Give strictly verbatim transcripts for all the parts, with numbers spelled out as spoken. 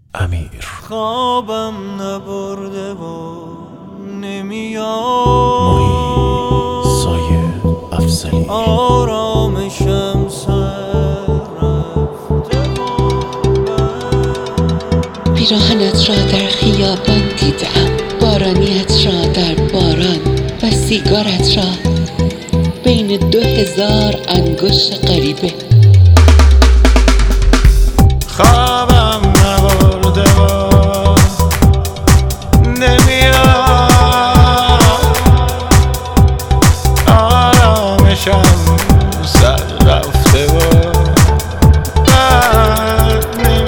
امیر. خوابم نبرده و نمیاد، محی سایه افضلی. آرامشم سر رفته پیراهنت را در خیابان دیدم، بارانیت را در باران و سیگارت را بین دو هزار انگشت غریبه. خوابم نبرده و نمیاد، آرامشم سر رفته و بد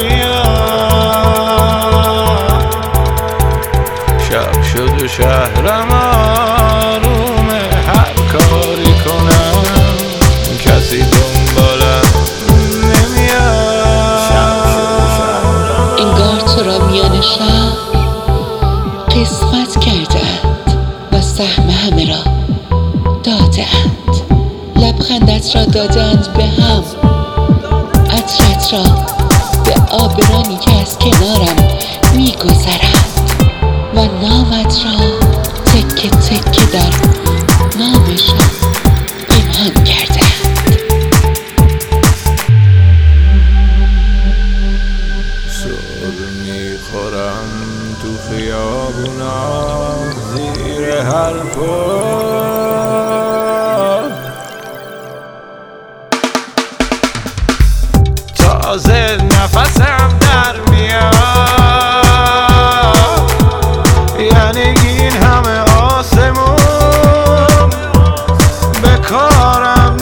نمیاد. شب شد و شهرم آرومه، هر کاری کنم کسی دنبالم تو را میان شهر قسمت کردند و سهم همه را دادند. لبخندت را دادند به هم، عطرت را به آبرانی که از کنارم میگذرند و نامت را تکه تکه در نامشان پنهان کردند. میخورم تو خیابونا زیر هر پل، تازه نفسم در میاد، یعنی این همه آسمون به کارم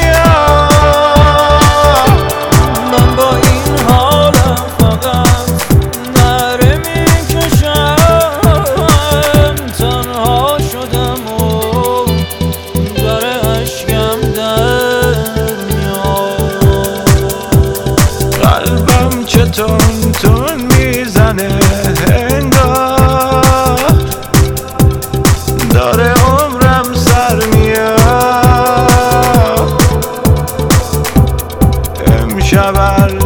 نمیاد. من با این حالم فقط نره میکشم، تنها شدم و داره اشکم در میاد. قلبم چه تون تون میزنه، انگار داره عمرم سر میاد. امشب